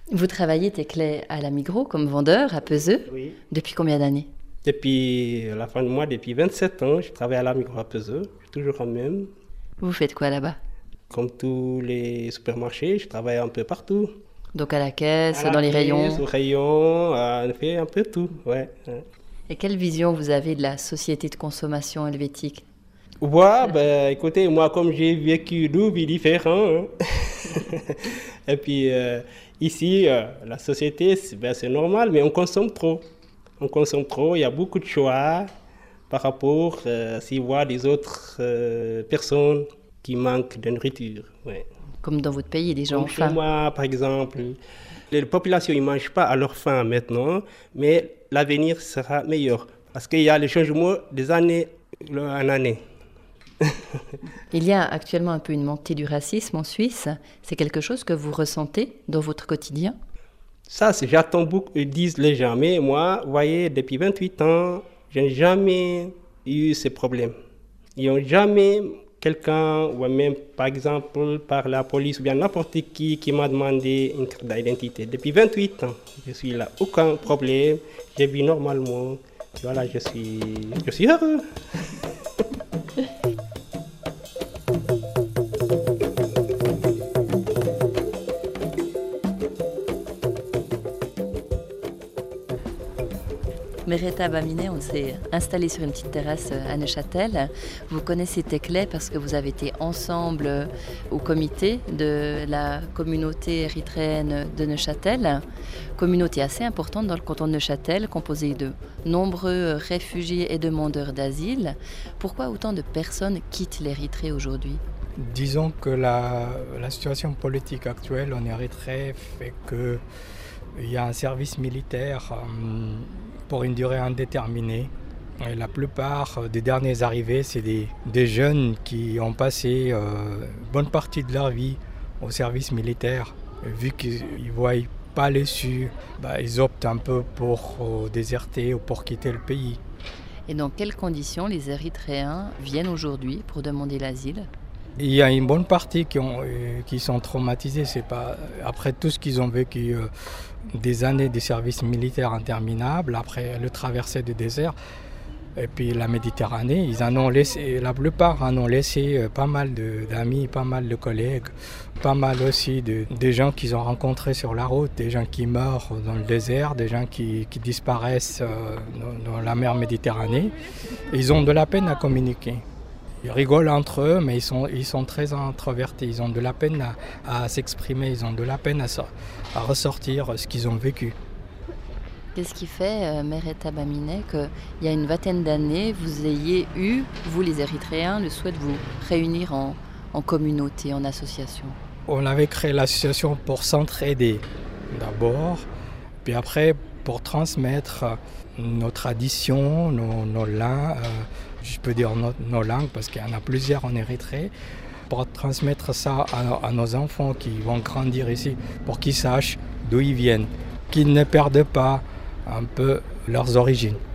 Vous travaillez, Tekle, à la Migros comme vendeur à Peseux. Oui. Depuis combien d'années? Depuis la fin du mois, depuis 27 ans, je travaille à la Migros à Peseux. Je suis toujours en même. Vous faites quoi là-bas? Comme tous les supermarchés, je travaille un peu partout. Donc à la caisse, À la dans les caisse, rayons. au rayon, on fait un peu tout, ouais. Et quelle vision vous avez de la société de consommation helvétique? Ouais, ben, écoutez, moi, comme j'ai vécu deux vies différentes, hein. Et puis, ici, la société, c'est normal, mais on consomme trop. On consomme trop, il y a beaucoup de choix par rapport s'ils voient des autres personnes qui manquent de nourriture. Ouais. Comme dans votre pays, les gens ont Comme chez faim. moi, par exemple, les populations ne mangent pas à leur faim maintenant, mais l'avenir sera meilleur. Parce qu'il y a les changements des années en année. Il y a actuellement un peu une montée du racisme en Suisse. C'est quelque chose que vous ressentez dans votre quotidien? Ça, j'attends beaucoup, disent les gens. Mais moi, vous voyez, depuis 28 ans, je n'ai jamais eu ces problèmes. Ils n'ont jamais quelqu'un, ou même par exemple par la police ou bien n'importe qui m'a demandé une carte d'identité. Depuis 28 ans, je suis là, aucun problème, je vis normalement. Voilà, je suis heureux. Mereta Baminet, on s'est installé sur une petite terrasse à Neuchâtel. Vous connaissez Tekle parce que vous avez été ensemble au comité de la communauté érythréenne de Neuchâtel. Communauté assez importante dans le canton de Neuchâtel, composée de nombreux réfugiés et demandeurs d'asile. Pourquoi autant de personnes quittent l'Érythrée aujourd'hui? Disons que la situation politique actuelle en Érythrée fait qu'il y a un service militaire pour une durée indéterminée. Et la plupart des derniers arrivés, c'est des jeunes qui ont passé une bonne partie de leur vie au service militaire. Et vu qu'ils ne voient pas l'issue, ils optent un peu pour déserter ou pour quitter le pays. Et dans quelles conditions les Érythréens viennent aujourd'hui pour demander l'asile? Il y a une bonne partie qui sont traumatisés. C'est pas, après tout ce qu'ils ont vécu, des années de service militaire interminable, après le traversée du désert, et puis la Méditerranée, la plupart en ont laissé pas mal d'amis, pas mal de collègues, pas mal aussi des gens qu'ils ont rencontrés sur la route, des gens qui meurent dans le désert, des gens qui disparaissent dans la mer Méditerranée. Ils ont de la peine à communiquer. Ils rigolent entre eux, mais ils sont très introvertis. Ils ont de la peine à s'exprimer, ils ont de la peine à ressortir ce qu'ils ont vécu. Qu'est-ce qui fait, Mereta Baminet, qu'il y a une vingtaine d'années, vous ayez eu, vous les Érythréens, le souhait de vous réunir en communauté, en association? On avait créé l'association pour s'entraider d'abord, puis après pour transmettre nos traditions, nos langues, je peux dire nos langues parce qu'il y en a plusieurs en Érythrée, pour transmettre ça à nos enfants qui vont grandir ici, pour qu'ils sachent d'où ils viennent, qu'ils ne perdent pas un peu leurs origines.